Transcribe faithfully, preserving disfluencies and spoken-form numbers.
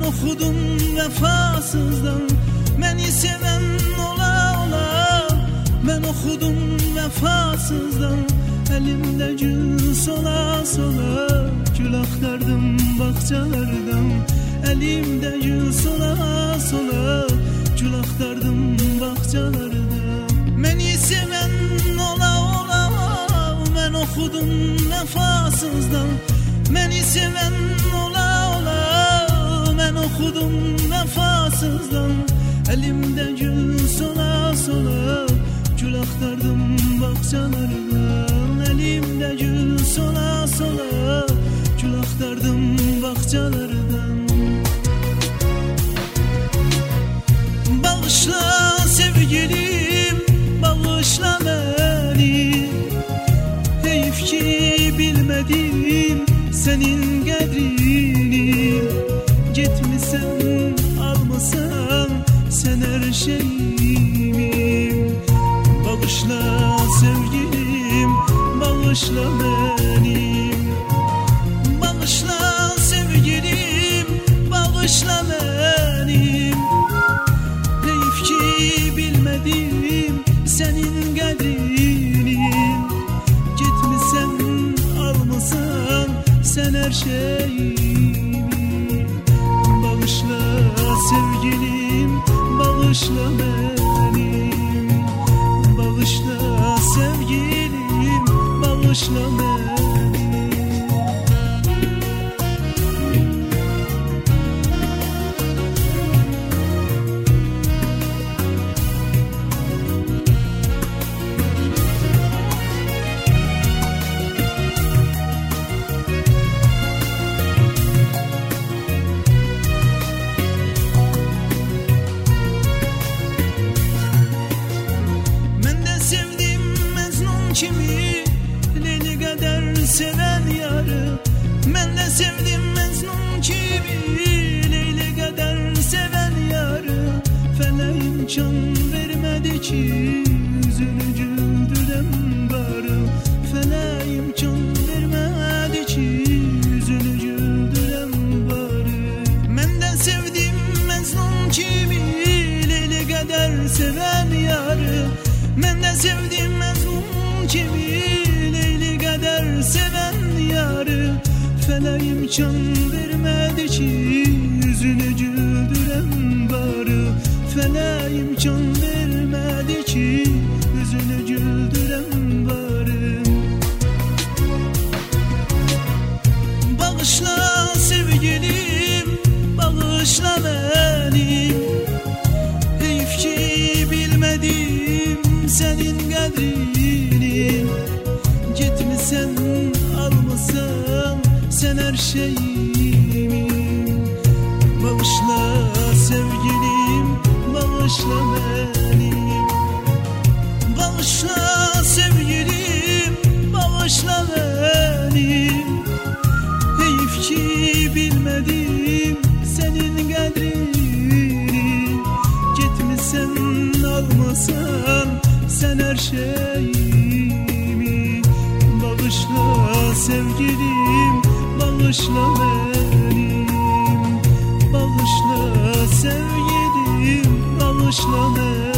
oxudum vəfasızdan, məni sevən ola ola. Mən oxudum vəfasızdan, əlimdə gül sola sola. Gül axtardım bağçalardan, əlimdə gül sola sola. Gül axtardım bağçalardan. Məni sevən ola ola. Mən oxudum vəfasızdan, məni sevən ola ola. Mən oxudum vəfasızdan, əlimdə gül sola sola. Gül axtardım bağçalardan, əlimdə gül sola sola. Gül axtardım bağçalardan. Bağışla sevgilim, bağışla məni. Heyf ki bilmədim sənin qədrini. Getmisən, almasan sən hər şeyimi. Bağışla sevgilim, bağışla mənim. Bağışla sevgilim, bağışla mənim. Heyf ki bilmədim sənin qədrini. Getmisən, almasan sən hər şeyimi. Bağışla sevgilim, bağışla mənim. Bağışla sevgilim, bağışla mənim. Kimi Leyli qədər sevən yarı, mən də sevdim Məcnun kimi. Leyli qədər sevən yarı, fələyim can vermədi ki üzünü güldürəm barı. Fələyim can vermədi ki üzünü güldürəm barı. Mən də sevdim Məcnun kimi Leyli qədər sevən yarı, mən də sevdim Məcnun kimi Leyli qədər sevən yarı. Fələyim can vermədi ki yüzünü güldürəm barı. Fələyim can vermədi ki yüzünü güldürəm barı. Bağışla sevgilim, bağışla mənim. Heyf ki bilmədim sənin qədrini. Getmisən, almasan sən hər şeyimi. Bağışla sevgilim, bağışla mənim. Bağışla sevgilim, bağışla mənim. Heyf ki bilmədim sənin qədrini. Getmisən, almasan sən hər şeyimi. Bağışla sevgilim, bağışla mənim. Bağışla sevgilim, bağışla mənim.